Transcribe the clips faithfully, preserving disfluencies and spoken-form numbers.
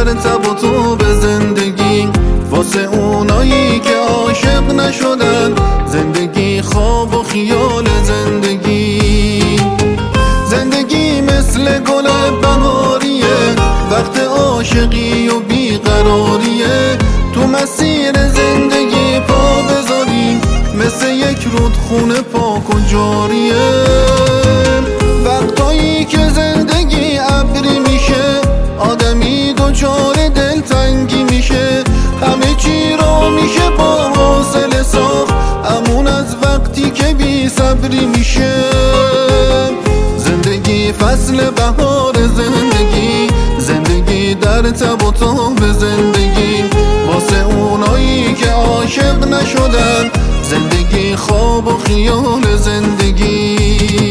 تب و تو به زندگی، واسه اونایی که عاشق نشدن، زندگی خواب و خیال زندگی. زندگی مثل گل بهاریه، وقت عاشقی و بیقراریه، تو مسیر زندگی پا بذاری، مثل یک رودخونه پاک و جاریه. وقتایی که زندگی ابری میشه، آدمی دچار دلتنگی میشه، همه چی رو میشه با حوصله ساخت، امون از وقتی که بی صبری میشه. زندگی فصل بهار زندگی، زندگی در تب و تاب زندگی، واسه اونایی که عاشق نشدن، زندگی خواب و خیال زندگی.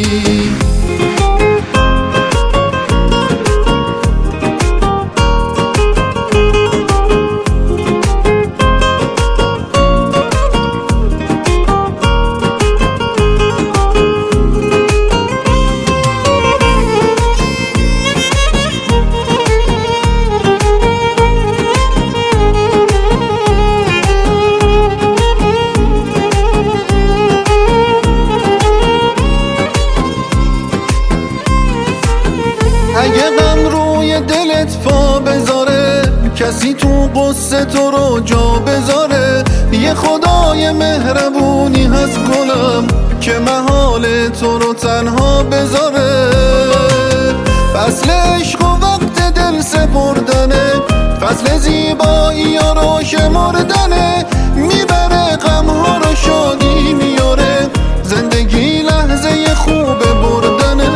اگه غم روی دلت پا بذاره، کسی تو قصه تو رو جا بذاره، یه خدای مهربونی هست گلم که محال تو رو تنها بذاره. فصل عشق و وقت دل سپردنه، فصل زیبایی ها رو شمردنه، میبره غم ها رو شادی میاره، زندگی لحظه خوب بردنه.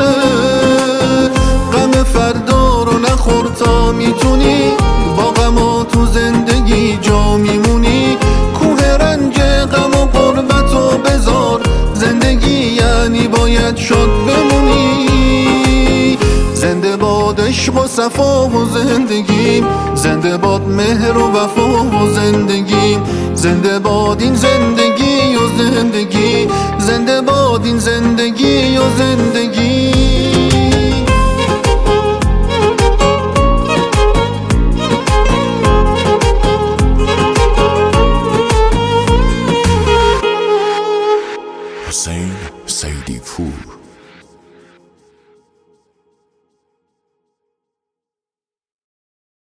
غم فردا رو نخور تا میتونی، با غم تو زندگی جا میمونی، کوه رنج غم و غربت و بذار، زندگی یعنی باید شاد بمونی. زنده باد عشق و صفا و زندگی، زنده باد مهر و وفا و زندگی، زنده باد این زندگی و زندگی، زنده باد این زندگی و زندگی.